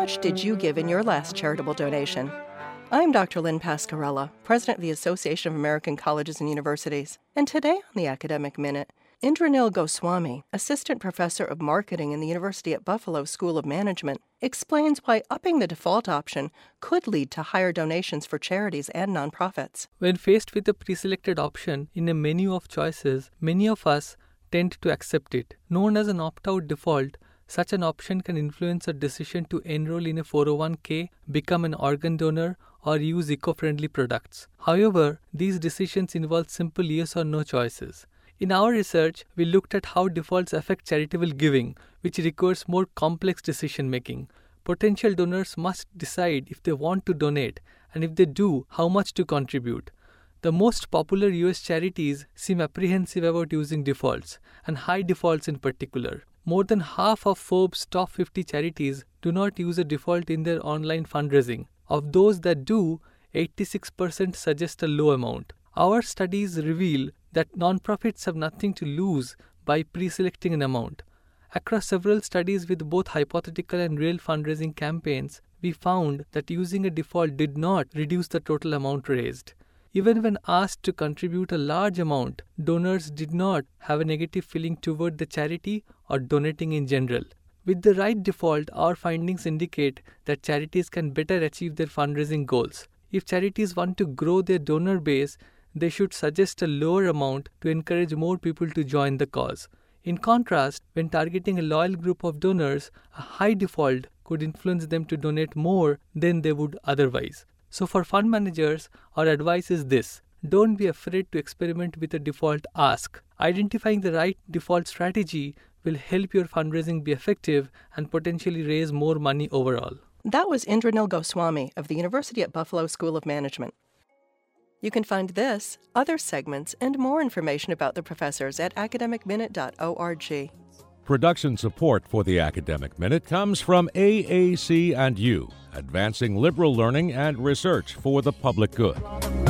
much did you give in your last charitable donation? I'm Dr. Lynn Pascarella, President of the Association of American Colleges and Universities. And today on the Academic Minute, Indranil Goswami, Assistant Professor of Marketing in the University at Buffalo School of Management, explains why upping the default option could lead to higher donations for charities and nonprofits. When faced with a pre-selected option in a menu of choices, many of us tend to accept it. Known as an opt-out default, such an option can influence a decision to enroll in a 401k, become an organ donor, or use eco-friendly products. However, these decisions involve simple yes or no choices. In our research, we looked at how defaults affect charitable giving, which requires more complex decision-making. Potential donors must decide if they want to donate, and if they do, how much to contribute. The most popular US charities seem apprehensive about using defaults, and high defaults in particular. More than half of Forbes' top 50 charities do not use a default in their online fundraising. Of those that do, 86% suggest a low amount. Our studies reveal that nonprofits have nothing to lose by pre-selecting an amount. Across several studies with both hypothetical and real fundraising campaigns, we found that using a default did not reduce the total amount raised. Even when asked to contribute a large amount, donors did not have a negative feeling toward the charity or donating in general. With the right default, our findings indicate that charities can better achieve their fundraising goals. If charities want to grow their donor base, they should suggest a lower amount to encourage more people to join the cause. In contrast, when targeting a loyal group of donors, a high default could influence them to donate more than they would otherwise. So for fund managers, our advice is this: don't be afraid to experiment with a default ask. Identifying the right default strategy will help your fundraising be effective and potentially raise more money overall. That was Indranil Goswami of the University at Buffalo School of Management. You can find this, other segments, and more information about the professors at academicminute.org. Production support for the Academic Minute comes from AAC&U, advancing liberal learning and research for the public good.